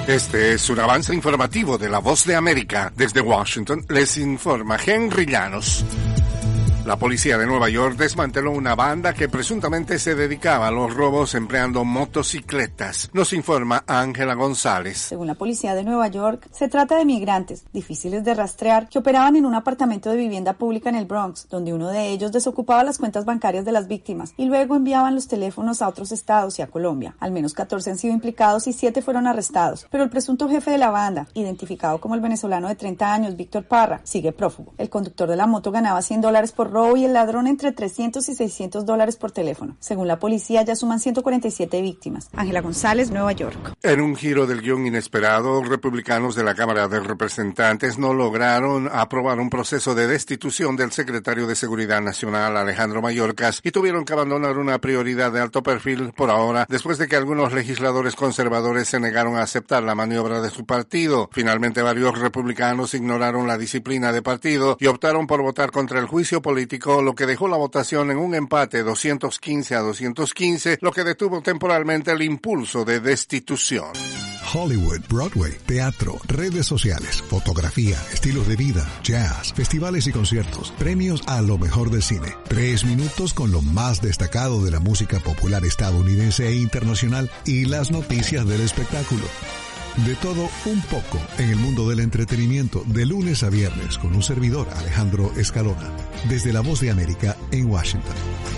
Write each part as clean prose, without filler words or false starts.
Este es un avance informativo de La Voz de América. Desde Washington les informa Henry Llanos. La policía de Nueva York desmanteló una banda que presuntamente se dedicaba a los robos empleando motocicletas. Nos informa Ángela González. Según la policía de Nueva York, se trata de migrantes, difíciles de rastrear, que operaban en un apartamento de vivienda pública en el Bronx, donde uno de ellos desocupaba las cuentas bancarias de las víctimas y luego enviaban los teléfonos a otros estados y a Colombia. Al menos 14 han sido implicados y 7 fueron arrestados, pero el presunto jefe de la banda, identificado como el venezolano de 30 años, Víctor Parra, sigue prófugo. El conductor de la moto ganaba $100 por robo y el ladrón entre $300 y $600 por teléfono. Según la policía, ya suman 147 víctimas. Ángela González, Nueva York. En un giro del guión inesperado, republicanos de la Cámara de Representantes no lograron aprobar un proceso de destitución del secretario de Seguridad Nacional, Alejandro Mayorkas, y tuvieron que abandonar una prioridad de alto perfil por ahora, después de que algunos legisladores conservadores se negaron a aceptar la maniobra de su partido. Finalmente, varios republicanos ignoraron la disciplina de partido y optaron por votar contra el juicio político, lo que dejó la votación en un empate 215-215, lo que detuvo temporalmente el impulso de destitución. Hollywood, Broadway, teatro, redes sociales, fotografía, estilos de vida, jazz, festivales y conciertos, premios a lo mejor del cine. 3 minutos con lo más destacado de la música popular estadounidense e internacional y las noticias del espectáculo. De todo un poco en el mundo del entretenimiento, de lunes a viernes, con un servidor, Alejandro Escalona, desde La Voz de América en Washington.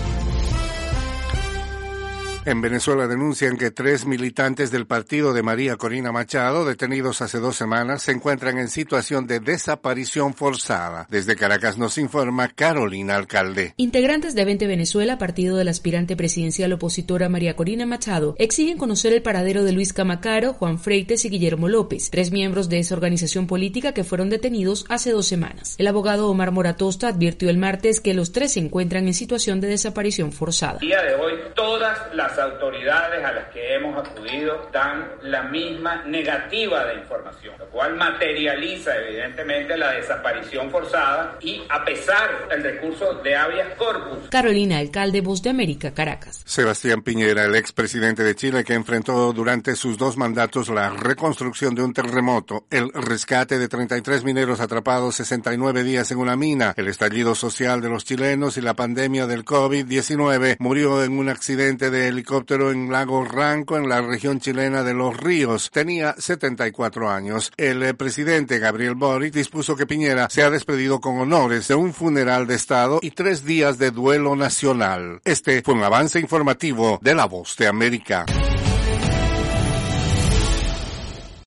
En Venezuela denuncian que 3 militantes del partido de María Corina Machado, detenidos hace 2 semanas, se encuentran en situación de desaparición forzada. Desde Caracas nos informa Carolina Alcalde. Integrantes de 20 Venezuela, partido de la aspirante presidencial opositora María Corina Machado, exigen conocer el paradero de Luis Camacaro, Juan Freites y Guillermo López, 3 miembros de esa organización política que fueron detenidos hace 2 semanas. El abogado Omar Moratosta advirtió el martes que los 3 se encuentran en situación de desaparición forzada. El día de hoy, todas las autoridades a las que hemos acudido dan la misma negativa de información, lo cual materializa evidentemente la desaparición forzada y a pesar del recurso de habeas corpus. Carolina Alcalde, Voz de América, Caracas. Sebastián Piñera, el expresidente de Chile que enfrentó durante sus 2 mandatos la reconstrucción de un terremoto, el rescate de 33 mineros atrapados 69 días en una mina, el estallido social de los chilenos y la pandemia del COVID-19, murió en un accidente de helicóptero en Lago Ranco, en la región chilena de Los Ríos. Tenía 74 años. El presidente Gabriel Boric dispuso que Piñera sea despedido con honores de un funeral de Estado y 3 días de duelo nacional. Este fue un avance informativo de La Voz de América.